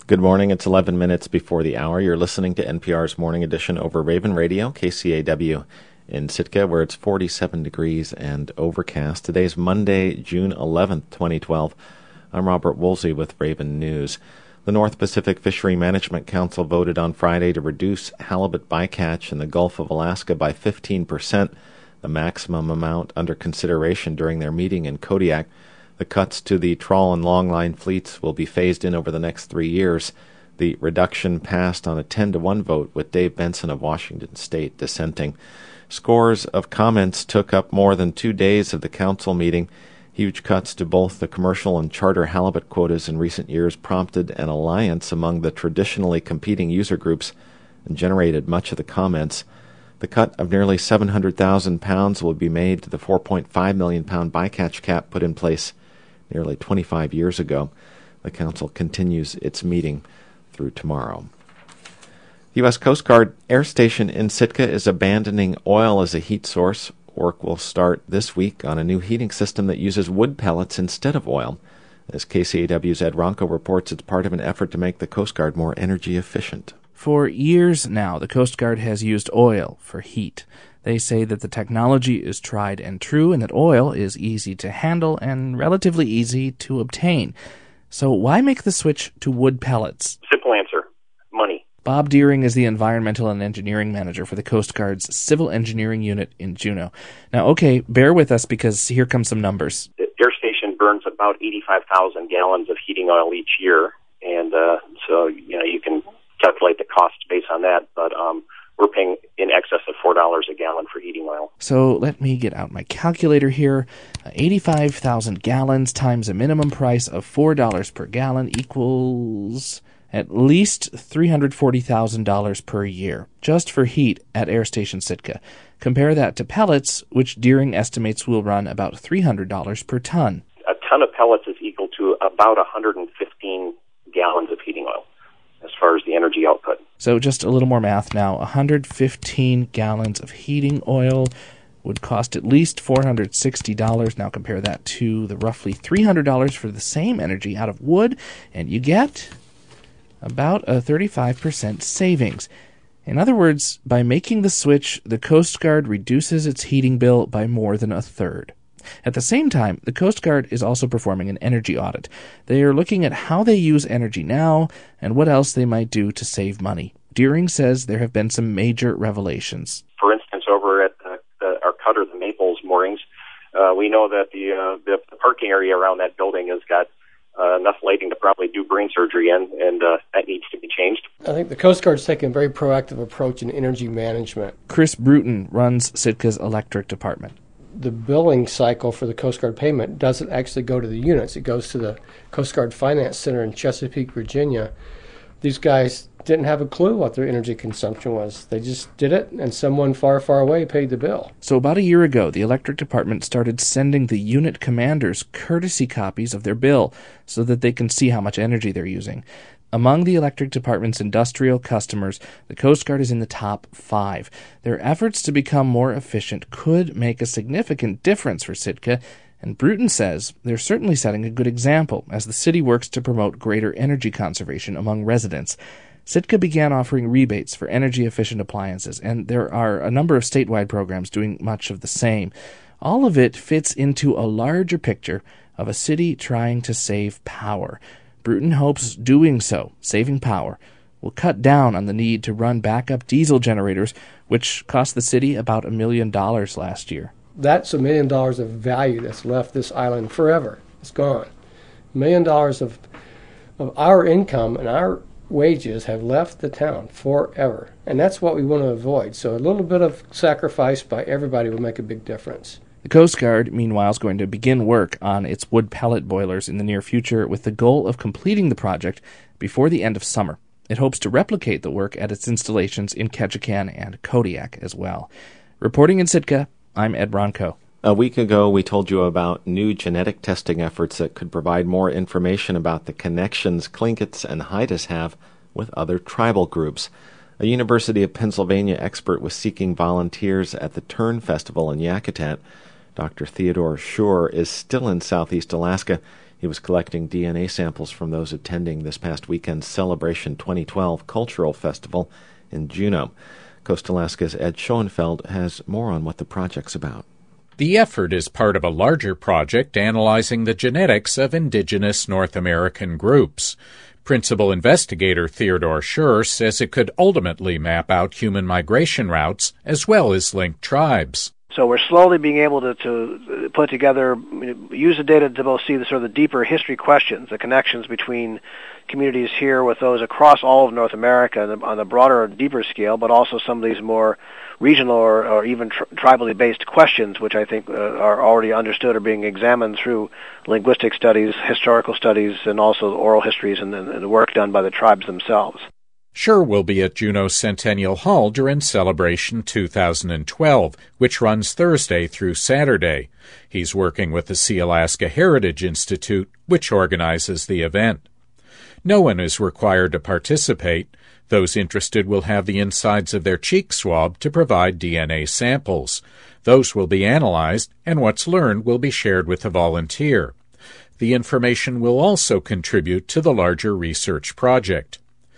Good morning. It's 11 minutes before the hour. You're listening to NPR's Morning Edition over Raven Radio, KCAW in Sitka, where it's 47 degrees and overcast. Today's Monday, June 11th, 2012. I'm Robert Woolsey with Raven News. The North Pacific Fishery Management Council voted on Friday to reduce halibut bycatch in the Gulf of Alaska by 15%, the maximum amount under consideration during their meeting in Kodiak. The cuts to the trawl and longline fleets will be phased in over the next 3 years. The reduction passed on a 10-1 vote, with Dave Benson of Washington State dissenting. Scores of comments took up more than 2 days of the council meeting. Huge cuts to both the commercial and charter halibut quotas in recent years prompted an alliance among the traditionally competing user groups and generated much of the comments. The cut of nearly 700,000 pounds will be made to the 4.5 million pound bycatch cap put in place nearly 25 years ago. The council continues its meeting through tomorrow. The U.S. Coast Guard Air Station in Sitka is abandoning oil as a heat source. Work will start this week on a new heating system that uses wood pellets instead of oil. As KCAW's Ed Ronco reports, it's part of an effort to make the Coast Guard more energy efficient. For years now, the Coast Guard has used oil for heat. They say that the technology is tried and true and that oil is easy to handle and relatively easy to obtain. So why make the switch to wood pellets? Simple answer: money. Bob Deering is the Environmental and Engineering Manager for the Coast Guard's Civil Engineering Unit in Juneau. Now, okay, bear with us because here come some numbers. The air station burns about 85,000 gallons of heating oil each year, and so you can calculate the cost based on that, but we're paying in excess of $4 a gallon for heating oil. So let me get out my calculator here. 85,000 gallons times a minimum price of $4 per gallon equals at least $340,000 per year, just for heat at Air Station Sitka. Compare that to pellets, which Deering estimates will run about $300 per ton. A ton of pellets is equal to about 115 gallons of heating oil as far as the energy output. So just a little more math now. 115 gallons of heating oil would cost at least $460. Now compare that to the roughly $300 for the same energy out of wood, and you get about a 35% savings. In other words, by making the switch, the Coast Guard reduces its heating bill by more than a third. At the same time, the Coast Guard is also performing an energy audit. They are looking at how they use energy now and what else they might do to save money. Deering says there have been some major revelations. For instance, over at our cutter, the Maples moorings, we know that the parking area around that building has got enough lighting to probably do brain surgery in, and that needs to be changed. I think the Coast Guard's taking a very proactive approach in energy management. Chris Bruton runs Sitka's electric department. The billing cycle for the Coast Guard payment doesn't actually go to the units. It goes to the Coast Guard Finance Center in Chesapeake, Virginia. These guys didn't have a clue what their energy consumption was. They just did it, and someone far, far away paid the bill. So about a year ago, the electric department started sending the unit commanders courtesy copies of their bill so that they can see how much energy they're using. Among the electric department's industrial customers, the Coast Guard is in the top 5. Their efforts to become more efficient could make a significant difference for Sitka, and Bruton says they're certainly setting a good example as the city works to promote greater energy conservation among residents. Sitka began offering rebates for energy-efficient appliances, and there are a number of statewide programs doing much of the same. All of it fits into a larger picture of a city trying to save power. Bruton hopes doing so, saving power, will cut down on the need to run backup diesel generators, which cost the city about $1 million last year. That's $1 million of value that's left this island forever. It's gone. $1 million of our income and our wages have left the town forever. And that's what we want to avoid. So a little bit of sacrifice by everybody will make a big difference. The Coast Guard, meanwhile, is going to begin work on its wood pellet boilers in the near future with the goal of completing the project before the end of summer. It hopes to replicate the work at its installations in Ketchikan and Kodiak as well. Reporting in Sitka, I'm Ed Ronco. A week ago, we told you about new genetic testing efforts that could provide more information about the connections Tlinkits and Haidas have with other tribal groups. A University of Pennsylvania expert was seeking volunteers at the Tern Festival in Yakutat. Dr. Theodore Schur is still in southeast Alaska. He was collecting DNA samples from those attending this past weekend's Celebration 2012 Cultural Festival in Juneau. Coast Alaska's Ed Schoenfeld has more on what the project's about. The effort is part of a larger project analyzing the genetics of indigenous North American groups. Principal investigator Theodore Scher says it could ultimately map out human migration routes as well as link tribes. So we're slowly being able to put together, use the data to both see the sort of the deeper history questions, the connections between communities here with those across all of North America on a broader, deeper scale, but also some of these more regional or even tribally based questions, which I think are already understood or being examined through linguistic studies, historical studies, and also oral histories and the work done by the tribes themselves. Scher will be at Juneau Centennial Hall during Celebration 2012, which runs Thursday through Saturday. He's working with the Sealaska Heritage Institute, which organizes the event. No one is required to participate. Those interested will have the insides of their cheek swabbed to provide DNA samples. Those will be analyzed, and what's learned will be shared with a volunteer. The information will also contribute to the larger research project.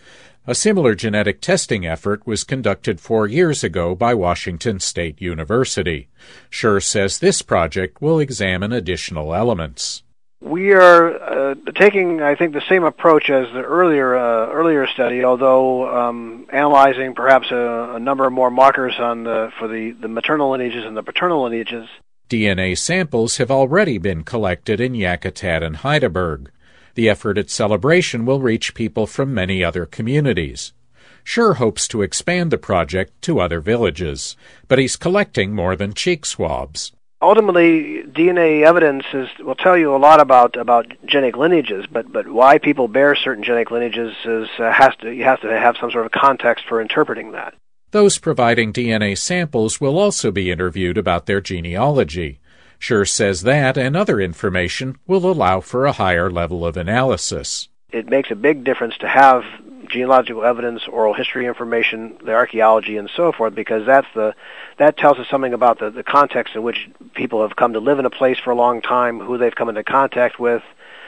A similar genetic testing effort was conducted 4 years ago by Washington State University. Scher says this project will examine additional elements. We are taking, I think, the same approach as the earlier study, although analyzing perhaps a number of more markers for the maternal lineages and the paternal lineages. DNA samples have already been collected in Yakutat and Heidelberg. The effort at Celebration will reach people from many other communities. Scher hopes to expand the project to other villages, but he's collecting more than cheek swabs. Ultimately, DNA evidence will tell you a lot about genetic lineages, but why people bear certain genetic lineages you have to have some sort of context for interpreting that. Those providing DNA samples will also be interviewed about their genealogy. Scher says that and other information will allow for a higher level of analysis. It makes a big difference to have genealogical evidence, oral history information, the archaeology, and so forth, because that tells us something about the context in which people have come to live in a place for a long time, who they've come into contact with,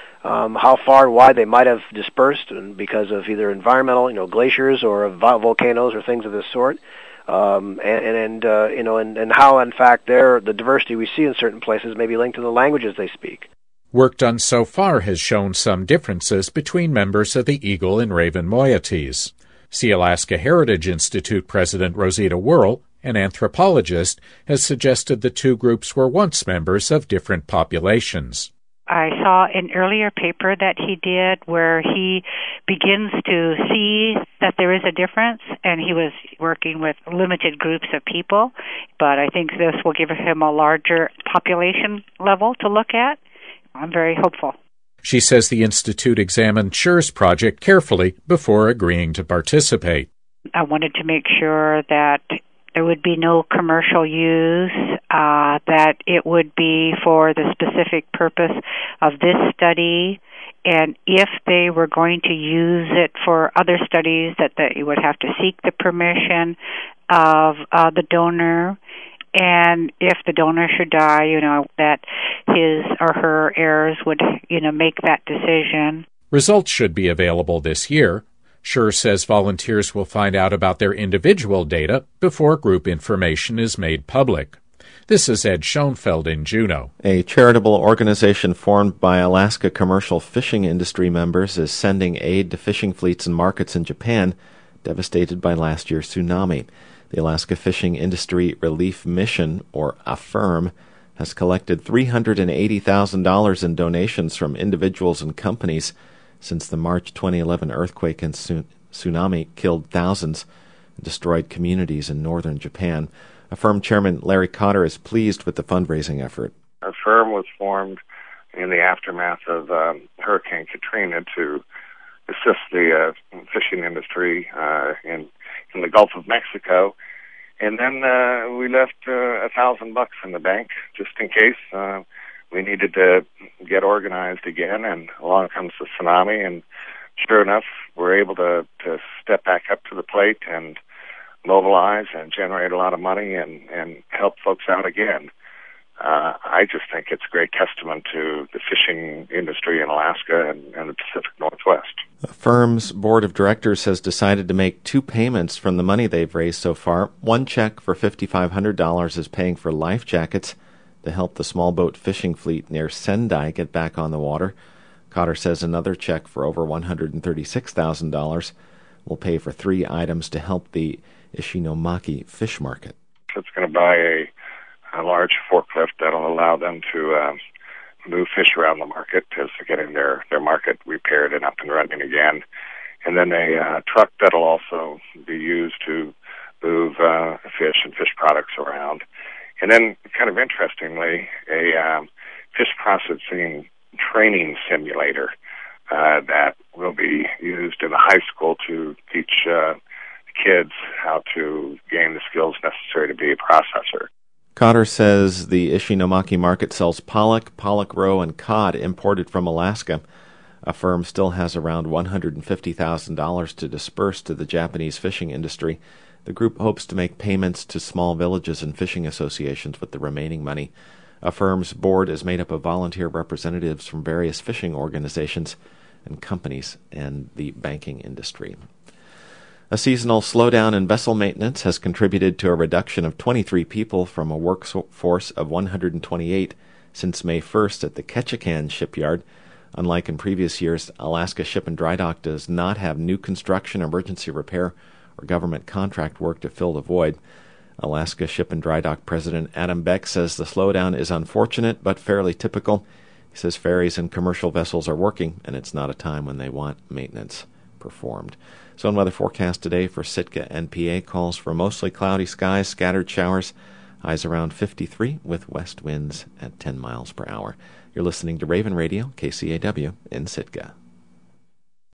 how far and wide they might have dispersed, and because of either environmental, glaciers or volcanoes or things of this sort. And how, in fact, the diversity we see in certain places may be linked to the languages they speak. Work done so far has shown some differences between members of the Eagle and Raven moieties. Sealaska Heritage Institute President Rosita Wuerl, an anthropologist, has suggested the two groups were once members of different populations. I saw an earlier paper that he did where he begins to see that there is a difference, and he was working with limited groups of people, but I think this will give him a larger population level to look at. I'm very hopeful. She says the Institute examined Scher's project carefully before agreeing to participate. I wanted to make sure that there would be no commercial use, that it would be for the specific purpose of this study, and if they were going to use it for other studies, that they would have to seek the permission of the donor. And if the donor should die, that his or her heirs would, make that decision. Results should be available this year. Scher says volunteers will find out about their individual data before group information is made public. This is Ed Schoenfeld in Juneau. A charitable organization formed by Alaska commercial fishing industry members is sending aid to fishing fleets and markets in Japan devastated by last year's tsunami. The Alaska Fishing Industry Relief Mission, or AFIRM, has collected $380,000 in donations from individuals and companies since the March 2011 earthquake and tsunami killed thousands and destroyed communities in northern Japan. AFIRM Chairman Larry Cotter is pleased with the fundraising effort. AFIRM was formed in the aftermath of Hurricane Katrina to assist the fishing industry in the Gulf of Mexico, and then we left $1,000 in the bank just in case we needed to get organized again. And along comes the tsunami, and sure enough, we're able to step back up to the plate and mobilize and generate a lot of money and help folks out again. I just think it's a great testament to the fishing industry in Alaska and the Pacific Northwest. The firm's board of directors has decided to make 2 payments from the money they've raised so far. One check for $5,500 is paying for life jackets to help the small boat fishing fleet near Sendai get back on the water. Cotter says another check for over $136,000 will pay for 3 items to help the Ishinomaki fish market. It's going to buy a large forklift that'll allow them to move fish around the market as they're getting their market repaired and up and running again. And then a truck that'll also be used to move fish and fish products around. And then, kind of interestingly, a fish processing training simulator that will be used in the high school to teach kids how to gain the skills necessary to be a processor. Cotter says the Ishinomaki market sells pollock, roe, and cod imported from Alaska. A firm still has around $150,000 to disperse to the Japanese fishing industry. The group hopes to make payments to small villages and fishing associations with the remaining money. A firm's board is made up of volunteer representatives from various fishing organizations and companies and the banking industry. A seasonal slowdown in vessel maintenance has contributed to a reduction of 23 people from a workforce of 128 since May 1st at the Ketchikan shipyard. Unlike in previous years, Alaska Ship and Dry Dock does not have new construction, emergency repair, or government contract work to fill the void. Alaska Ship and Dry Dock President Adam Beck says the slowdown is unfortunate but fairly typical. He says ferries and commercial vessels are working, and it's not a time when they want maintenance performed. So in weather forecast today for Sitka NPA calls for mostly cloudy skies, scattered showers, highs around 53 with west winds at 10 miles per hour. You're listening to Raven Radio, KCAW in Sitka.